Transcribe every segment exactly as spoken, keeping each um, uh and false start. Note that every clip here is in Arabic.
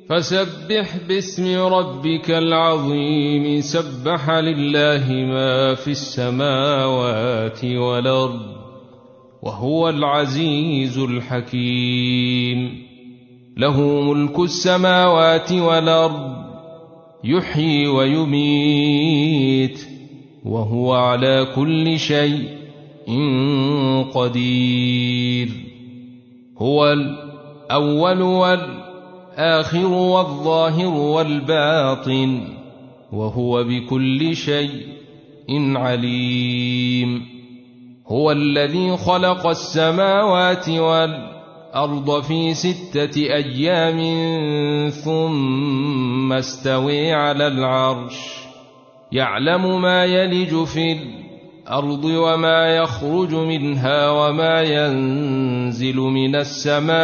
فسبح باسم ربك العظيم سبح لله ما في السماوات والأرض وهو العزيز الحكيم. له ملك السماوات والأرض يحيي ويميت وهو على كل شيء قدير. هو الأول والآخر والظاهر والباطن وهو بكل شيء عليم. هو الذي خلق السماوات والأرض في ستة أيام ثم استوى على العرش يعلم ما يلج في الأرض وما يخرج منها وما ينزل من السماء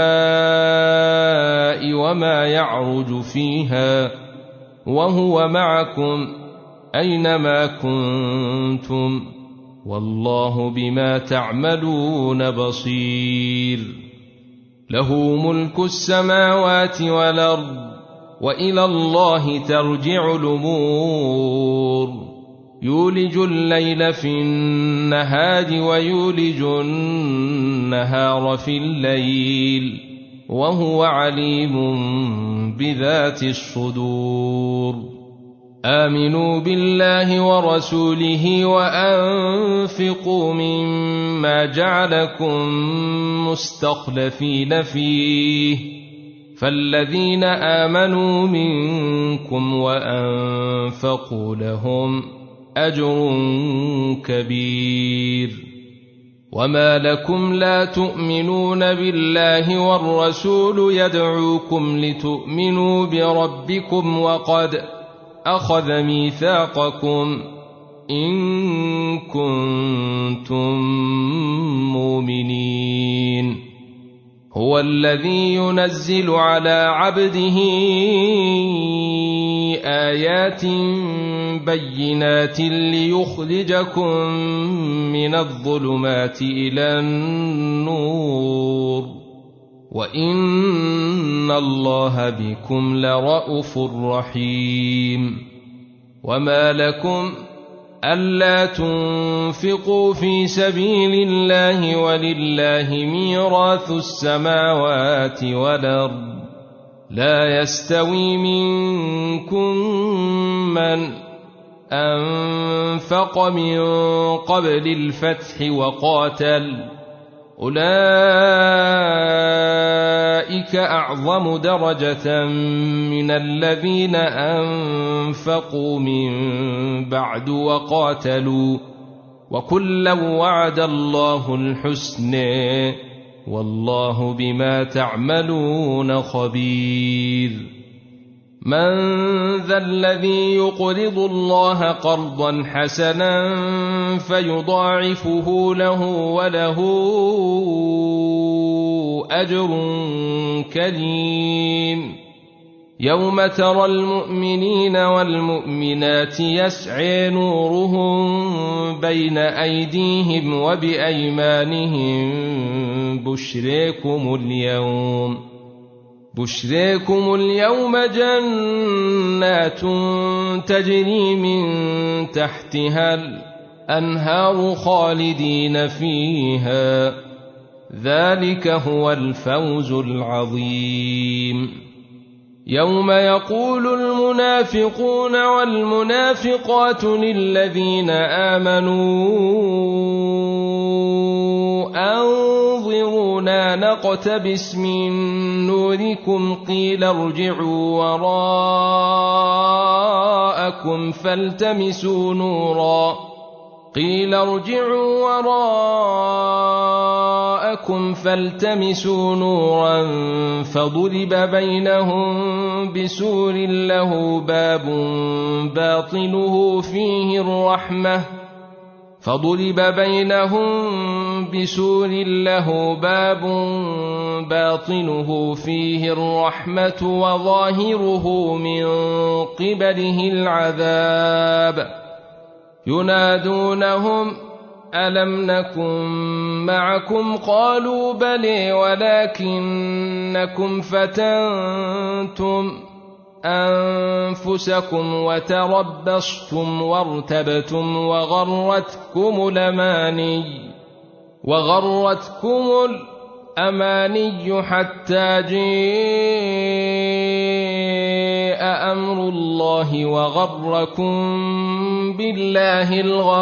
وما يعرج فيها وهو معكم أينما كنتم والله بما تعملون بصير. له ملك السماوات والأرض وإلى الله ترجع الأمور. يولج الليل في النهار ويولج النهار في الليل وهو عليم بذات الصدور. آمنوا بالله ورسوله وأنفقوا مما جعلكم مستخلفين فيه فالذين آمنوا منكم وأنفقوا لهم أجر كبير. وما لكم لا تؤمنون بالله والرسول يدعوكم لتؤمنوا بربكم وقد أخذ ميثاقكم إن كنتم مؤمنين. هو الذي ينزل على عبده آيات بينات ليخرجكم من الظلمات إلى النور وإن الله بكم لرءوف رحيم. وما لكم ألا تنفقوا في سبيل الله ولله ميراث السماوات والأرض لا يستوي منكم من أنفق من قبل الفتح وقاتل أولئك أعظم درجة من الذين أنفقوا من بعد وقاتلوا وكلا وعد الله الحسنى والله بما تعملون خبير. من ذا الذي يقرض الله قرضا حسنا فيضاعفه له وله أجر كريم. يوم ترى المؤمنين والمؤمنات يسعى نورهم بين أيديهم وبأيمانهم بشريكم اليوم بشريكم اليوم جنات تجري من تحتها الأنهار خالدين فيها ذلك هو الفوز العظيم. يوم يقول المنافقون والمنافقات للذين آمنوا أنظرونا نقتبس من نوركم قيل ارجعوا وراءكم فالتمسوا نورا قيل ارجعوا وراءكم فالتمسوا نورا فضرب بينهم بسور له باب باطنه فيه الرحمة فضرب بينهم بسور له باب باطنه فيه الرحمة وظاهره من قبله العذاب ينادونهم ألم نكن معكم قالوا بلى ولكنكم فتنتم أنفسكم وتربصتم وارتبتم وغرتكم الأماني وغرتكم الأماني حتى جاء أمر الله وغركم بالله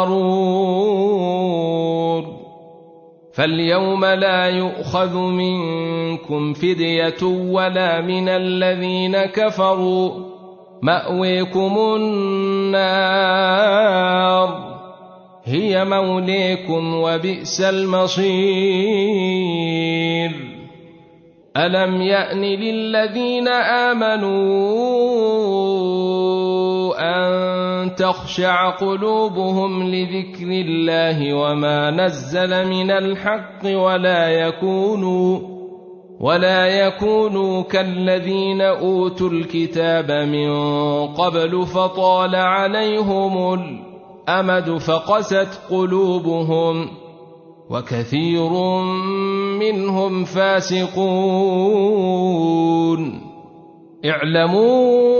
الغرور فاليوم لا يؤخذ منكم فدية ولا من الذين كفروا مأويكم النار هي موليكم وبئس المصير ألم يأن للذين آمنوا أن تخشع قلوبهم لذكر الله وما نزل من الحق ولا يكونوا ولا يكونوا كالذين أوتوا الكتاب من قبل فطال عليهم الأمد فقست قلوبهم وكثير منهم فاسقون اعلموا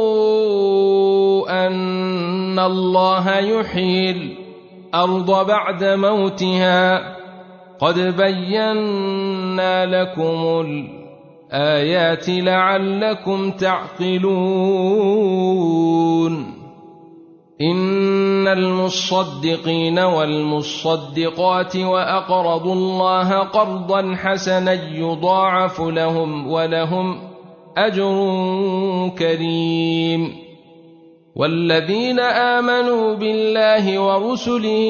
أن الله يحيي الأرض بعد موتها قد بينا لكم الآيات لعلكم تعقلون إن المصدقين والمصدقات وأقرضوا الله قرضا حسنا يضاعف لهم ولهم أجر كريم والذين آمنوا بالله ورسله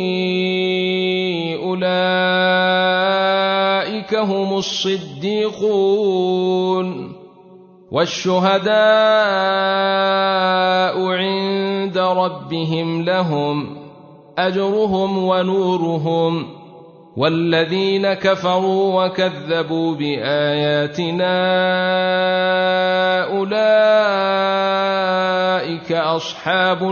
أولئك هم الصديقون والشهداء عند ربهم لهم أجرهم ونورهم والذين كفروا وكذبوا بآياتنا أولئك أصحاب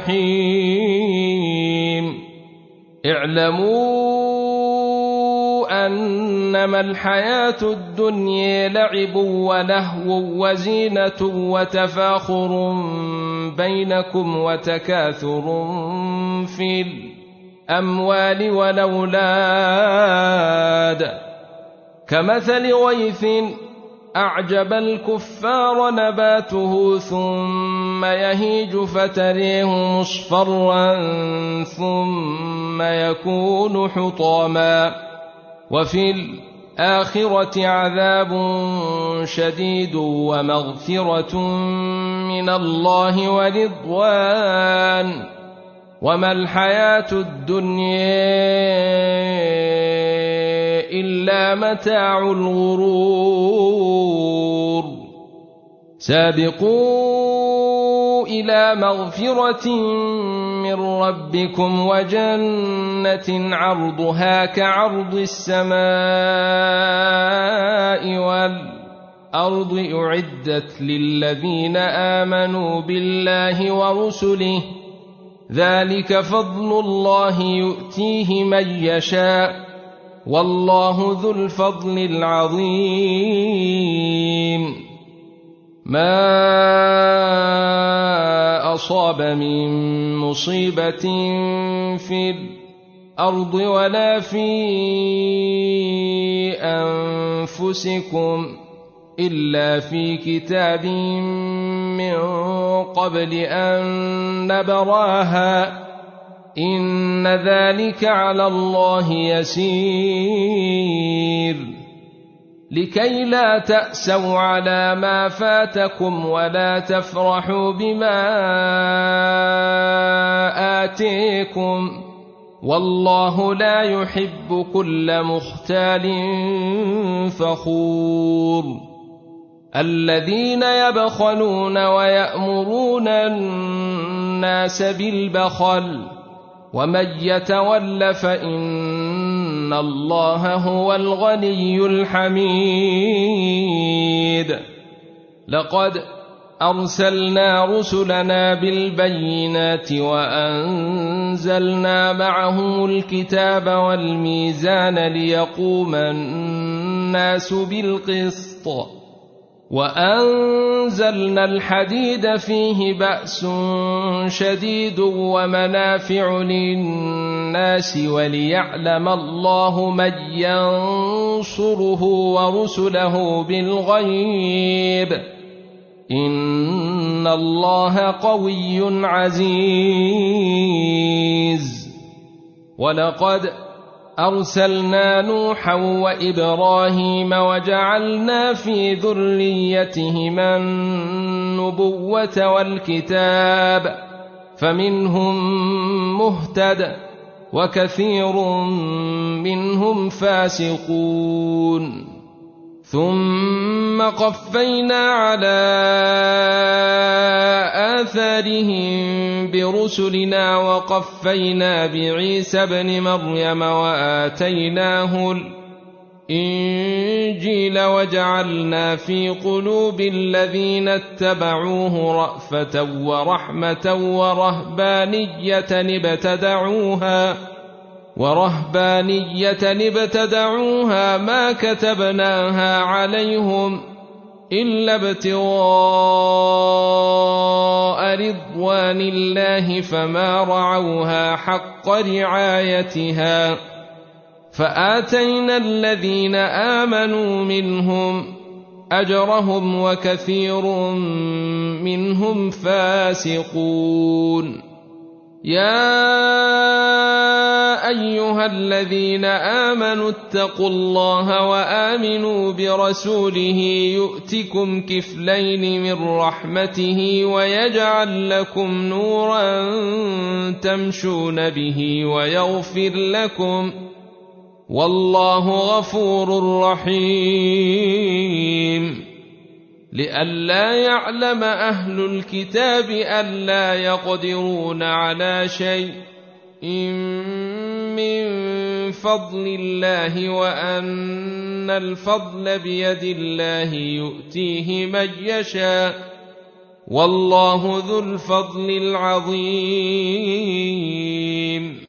الجحيم اعلموا أنما الحياة الدنيا لعب ولهو وزينة وتفاخر بينكم وتكاثر في الأموال والأولاد كمثل غيث أعجب الكفار نباته ثم يهيج فتريه مصفرا ثم يكون حطاما وفي الآخرة عذاب شديد ومغفرة من الله ورضوان وما الحياة الدنيا إلا متاع الغرور سابقوا إلى مغفرة من ربكم وجنة عرضها كعرض السماء والأرض أعدت للذين آمنوا بالله ورسله ذلك فضل الله يؤتيه من يشاء والله ذو الفضل العظيم ما أصاب من مصيبة في الأرض ولا في أنفسكم إلا في كتاب من قبل أن نبراها إن ذلك على الله يسير لكي لا تأسوا على ما فاتكم ولا تفرحوا بما آتيكم والله لا يحب كل مختال فخور الذين يبخلون ويأمرون الناس بالبخل ومن يتول فإن الله هو الغني الحميد لقد أرسلنا رسلنا بالبينات وأنزلنا معهم الكتاب والميزان ليقوم الناس بالقسط وأنزلنا الحديد فيه بأس شديد ومنافع للناس وليعلم الله من ينصره ورسله بالغيب إن الله قوي عزيز. ولقد أرسلنا نوحا وإبراهيم وجعلنا في ذريتهما النبوة والكتاب فمنهم مهتد وكثير منهم فاسقون. ثم قفينا على آثارهم برسلنا وقفينا بعيسى ابن مريم وآتيناه الإنجيل وجعلنا في قلوب الذين اتبعوه رأفة ورحمة ورهبانية ابتدعوها ورهبانية ابتدعوها ما كتبناها عليهم إلا ابتغاء رضوان الله فما رعوها حق رعايتها فآتينا الذين آمنوا منهم أجرهم وكثير منهم فاسقون. يا أيها الذين آمنوا اتقوا الله وآمنوا برسوله يؤتكم كفلين من رحمته ويجعل لكم نورا تمشون به ويغفر لكم والله غفور رحيم. لئلا يعلم أهل الكتاب ألا يقدرون على شيء من فضل الله وأن الفضل بيد الله يؤتيه من يشاء والله ذو الفضل العظيم.